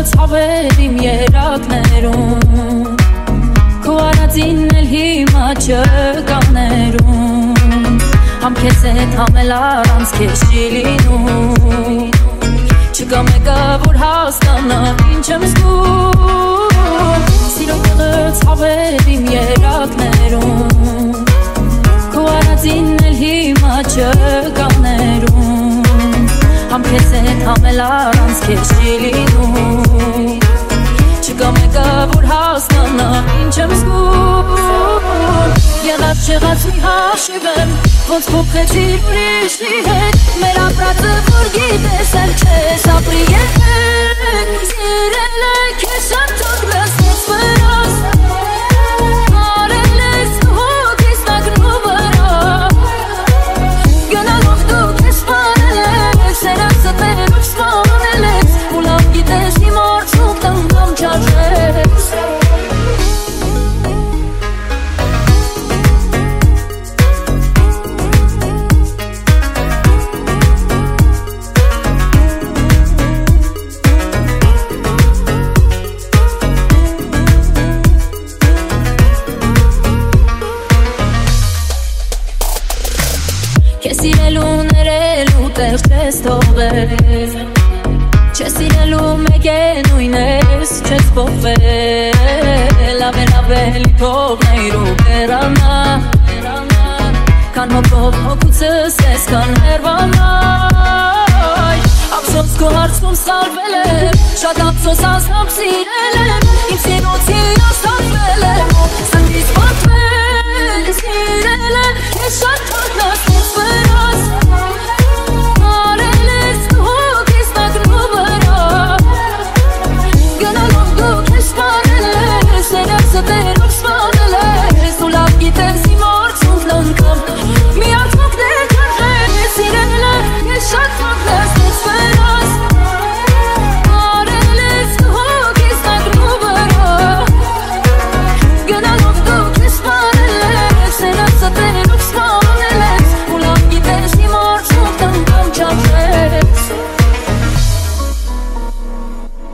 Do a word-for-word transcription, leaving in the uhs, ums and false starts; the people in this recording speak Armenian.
ցավեր իմ երակներում Քո արածին էլ հիմա չկաներում Համ քեզ հետ համ էլ առանց քեզ չի լինում Չկա մեկը որ հասկանա ինչ եմ զգում Սիրո տեղը ցավեր իմ երակներում Քո արածին էլ հիմա չկաներում Համ քեզ հետ համ էլ առանց քեզ չի լինում Չկա մեկը որ հասկանա ինչ եմ զգում Եղած չեղած մի հաշիվ եմ Ոնց փոխեցիր ուրիշի հետ Մեր ապրածը որ գիտես էլ չես ապրի երբեք Սիրել է քեզ շատ թող լսես վրաս Արել ես հոգիս նագնու վրա Գնալով դու քեզ սպանել ես Սերացը տերով սպանել ես Ու լավ գիտես իմ արդյունքն անգամ չարժես Չես իրելու ներելու տեղ չես թողել Չես իրելու մեկ է նույն ես չես փոխվել Ավել ավել թողներ ու բերանա Կան հոգով հոգուցս ես կան հերվանայ Ափսոս քո հարցում սարվել եմ Շատ ափսոս ասամ սիրել եմ Իմ սիրոցի աստանվել եմ Սրտիս պատվել սիրել եմ